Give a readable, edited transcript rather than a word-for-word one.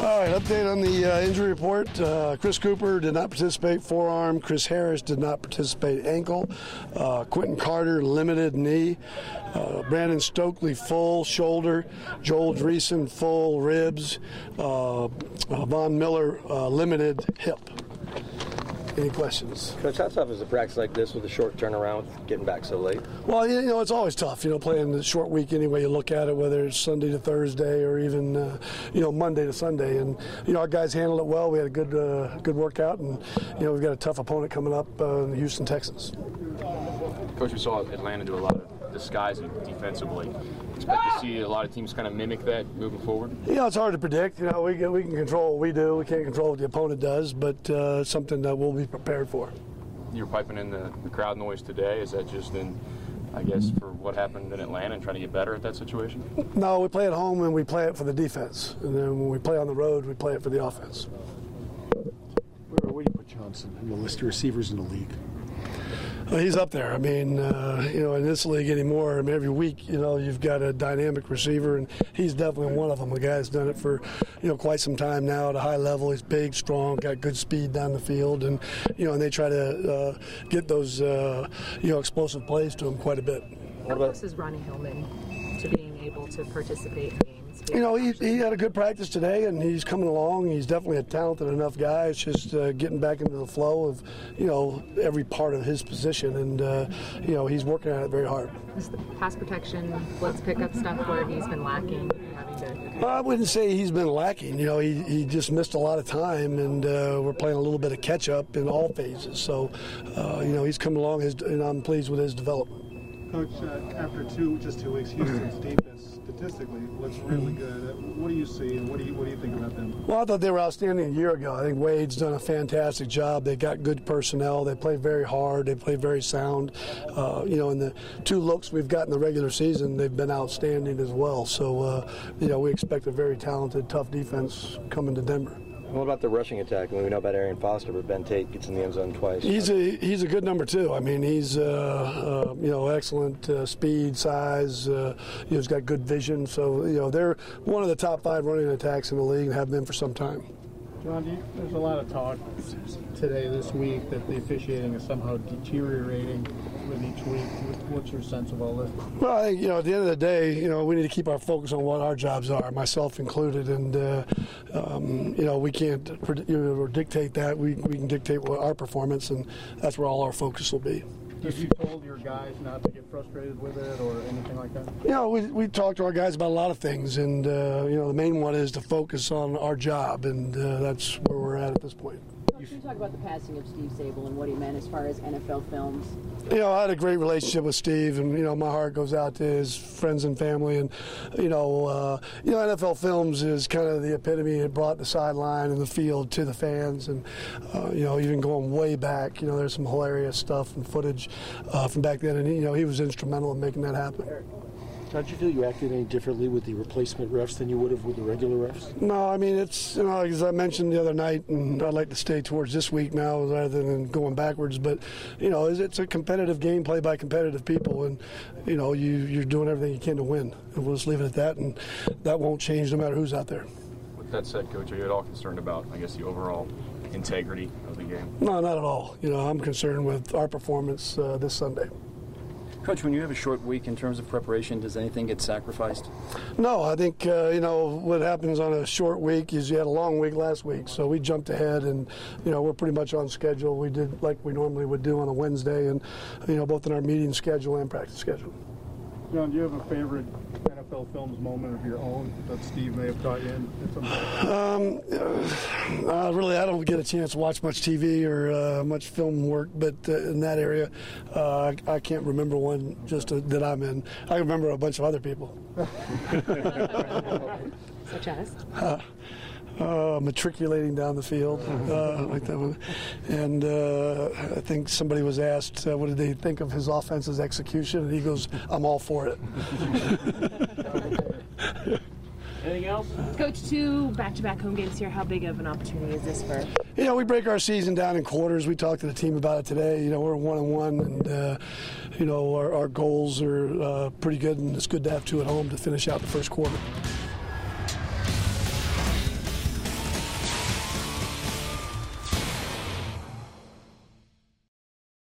All right, update on the injury report. Chris Cooper did not participate, forearm. Chris Harris did not participate, ankle. Quentin Carter, limited knee. Brandon Stokely, full shoulder. Joel Dreesen, full ribs. Von Miller, limited hip. Any questions? Coach, how tough is a practice like this with a short turnaround, getting back so late? Well, it's always tough, playing the short week any way you look at it, whether it's Sunday to Thursday or even, Monday to Sunday. And, our guys handled it well. We had a good workout, and, we've got a tough opponent coming up in the Houston Texans. Coach, we saw Atlanta do a lot of disguising defensively. Expect to see a lot of teams kind of mimic that moving forward? It's hard to predict. We can control what we do. We can't control what the opponent does, but it's something that we'll be prepared for. You're piping in the crowd noise today. Is that just for what happened in Atlanta and trying to get better at that situation? No, we play at home and we play it for the defense. And then when we play on the road, we play it for the offense. Where do you put Johnson in the list of receivers in the league? He's up there. In this league anymore, every week, you've got a dynamic receiver, and he's definitely one of them. The guy's done it for, quite some time now at a high level. He's big, strong, got good speed down the field, and, and they try to get those, explosive plays to him quite a bit. How close is Ronnie Hillman to being able to participate in games? He had a good practice today, and he's coming along. He's definitely a talented enough guy. It's just getting back into the flow of, every part of his position, and, he's working at it very hard. Is the pass protection, blitz pickup stuff where he's been lacking? I wouldn't say he's been lacking. He just missed a lot of time, and we're playing a little bit of catch-up in all phases. So, he's come along, and I'm pleased with his development. Coach, after just 2 weeks, Houston's defense statistically looks really good. What do you see, and what do you think about them? Well, I thought they were outstanding a year ago. I think Wade's done a fantastic job. They got good personnel. They play very hard. They play very sound. In the 2 looks we've got in the regular season, they've been outstanding as well. So, we expect a very talented, tough defense coming to Denver. What about the rushing attack? We know about Arian Foster, but Ben Tate gets in the end zone twice. He's a good number 2. He's excellent speed, size. He's got good vision. So they're one of the top 5 running attacks in the league and have been for some time. John, there's a lot of talk today, this week, that the officiating is somehow deteriorating with each week. What's your sense of all this? Well, I think, at the end of the day, we need to keep our focus on what our jobs are, myself included, and, we can't dictate that. We can dictate what our performance, and that's where all our focus will be. Have you told your guys not to get frustrated with it or anything like that? We talk to our guys about a lot of things, and, the main one is to focus on our job, and that's where we're at this point. Can you talk about the passing of Steve Sabol and what he meant as far as NFL films? I had a great relationship with Steve, and, my heart goes out to his friends and family. And, NFL films is kind of the epitome. It brought the sideline and the field to the fans. And, even going way back, there's some hilarious stuff and footage from back then. And, he was instrumental in making that happen. John, did you feel you acted any differently with the replacement refs than you would have with the regular refs? No, it's, as I mentioned the other night, and I'd like to stay towards this week now rather than going backwards, but, it's a competitive game played by competitive people, and, you're doing everything you can to win. And we'll just leave it at that, and that won't change no matter who's out there. With that said, Coach, are you at all concerned about, the overall integrity of the game? No, not at all. I'm concerned with our performance this Sunday. Coach, when you have a short week in terms of preparation, does anything get sacrificed? No, I think, what happens on a short week is you had a long week last week, so we jumped ahead and, we're pretty much on schedule. We did like we normally would do on a Wednesday and, both in our meeting schedule and practice schedule. John, do you have a favorite NFL films moment of your own that Steve may have taught you in? Really, I don't get a chance to watch much TV or much film work, but in that area, I can't remember one just that I'm in. I remember a bunch of other people. Such as? Matriculating down the field, like that one. And I think somebody was asked, what did they think of his offense's execution? And he goes, I'm all for it. Anything else? Coach, 2 back-to-back home games here. How big of an opportunity is this for? We break our season down in quarters. We talked to the team about it today. We're 1-1, and our goals are pretty good, and it's good to have 2 at home to finish out the first quarter.